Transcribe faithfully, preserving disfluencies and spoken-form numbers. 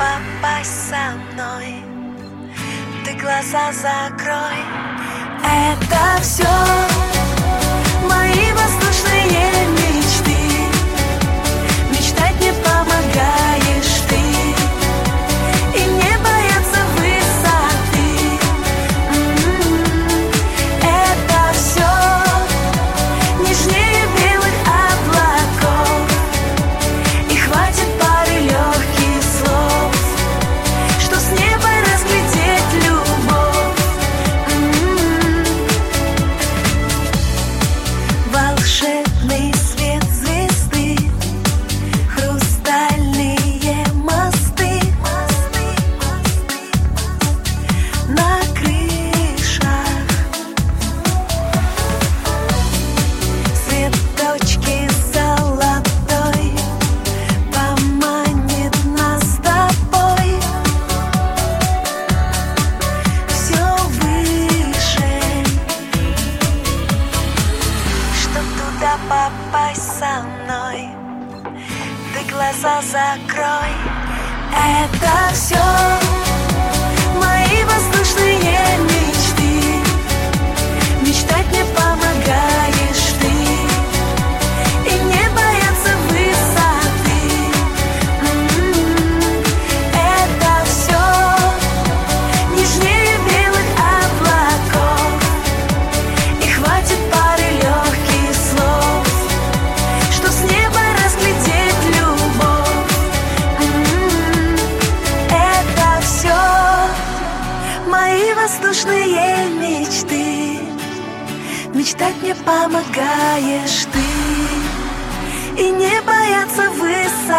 попасть со мной, ты глаза закрой. Это все мои воздушные мечты. Мечтать мне помогаешь ты, и не бояться высоты. М-м-м. Это все нежнее белых облаков, и хватит пары легких слов, что с неба разглядеть любовь. М-м-м. Волшебный свет звезды, хрустальные мосты на крышах, цветочки золотой поманит нас с тобой все выше, чтоб туда попасть со мной, ты глаза закрой. Это все мои воздушные мечты. Мечтать мне помогаешь ты, и не бояться высоты. М-м-м. Это все нежнее белых облаков, и хватит пары легких слов, что с неба разглядеть любовь. М-м-м. Это все мои воздушные мечты. Мечтать мне помогаешь ты, и не бояться высоты.